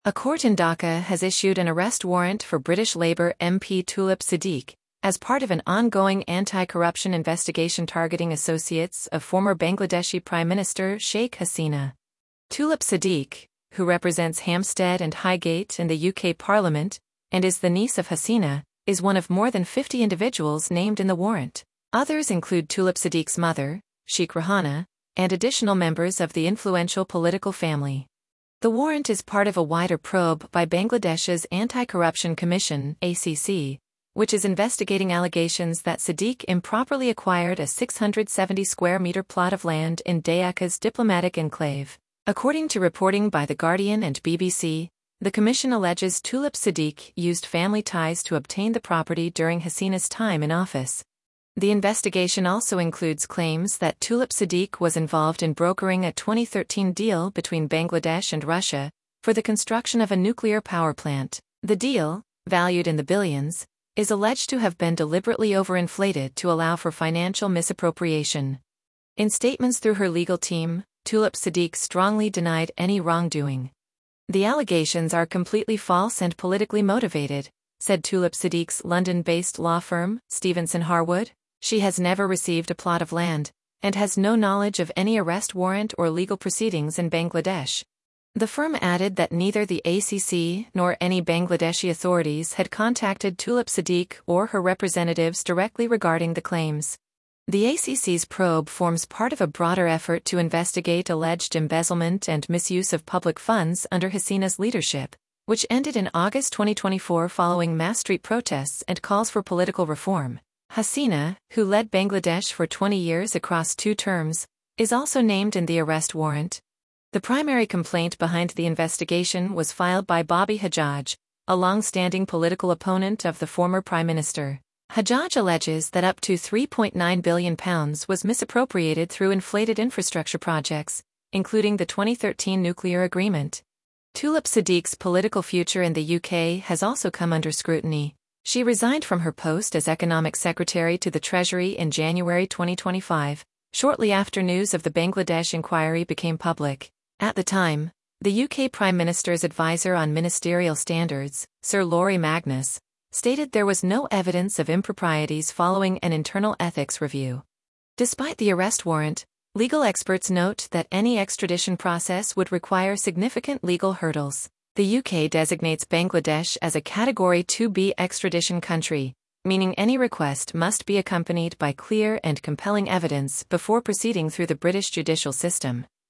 A court in Dhaka has issued an arrest warrant for British Labour MP Tulip Siddique, as part of an ongoing anti-corruption investigation targeting associates of former Bangladeshi Prime Minister Sheikh Hasina. Tulip Siddique, who represents Hampstead and Highgate in the UK Parliament, and is the niece of Hasina, is one of more than 50 individuals named in the warrant. Others include Tulip Siddique's mother, Sheikh Rahana, and additional members of the influential political family. The warrant is part of a wider probe by Bangladesh's Anti-Corruption Commission (ACC), which is investigating allegations that Siddique improperly acquired a 670 square meter plot of land in Dhaka's diplomatic enclave. According to reporting by The Guardian and BBC, the commission alleges Tulip Siddique used family ties to obtain the property during Hasina's time in office. The investigation also includes claims that Tulip Siddique was involved in brokering a 2013 deal between Bangladesh and Russia for the construction of a nuclear power plant. The deal, valued in the billions, is alleged to have been deliberately overinflated to allow for financial misappropriation. In statements through her legal team, Tulip Siddique strongly denied any wrongdoing. "The allegations are completely false and politically motivated," said Tulip Siddique's London-based law firm, Stevenson Harwood. She has never received a plot of land, and has no knowledge of any arrest warrant or legal proceedings in Bangladesh. The firm added that neither the ACC nor any Bangladeshi authorities had contacted Tulip Siddique or her representatives directly regarding the claims. The ACC's probe forms part of a broader effort to investigate alleged embezzlement and misuse of public funds under Hasina's leadership, which ended in August 2024 following mass street protests and calls for political reform. Hasina, who led Bangladesh for 20 years across 2 terms, is also named in the arrest warrant. The primary complaint behind the investigation was filed by Bobby Hajjaj, a long-standing political opponent of the former Prime Minister. Hajjaj alleges that up to £3.9 billion was misappropriated through inflated infrastructure projects, including the 2013 nuclear agreement. Tulip Siddique's political future in the UK has also come under scrutiny. She resigned from her post as Economic Secretary to the Treasury in January 2025, shortly after news of the Bangladesh inquiry became public. At the time, the UK Prime Minister's advisor on ministerial standards, Sir Laurie Magnus, stated there was no evidence of improprieties following an internal ethics review. Despite the arrest warrant, legal experts note that any extradition process would require significant legal hurdles. The UK designates Bangladesh as a Category 2B extradition country, meaning any request must be accompanied by clear and compelling evidence before proceeding through the British judicial system.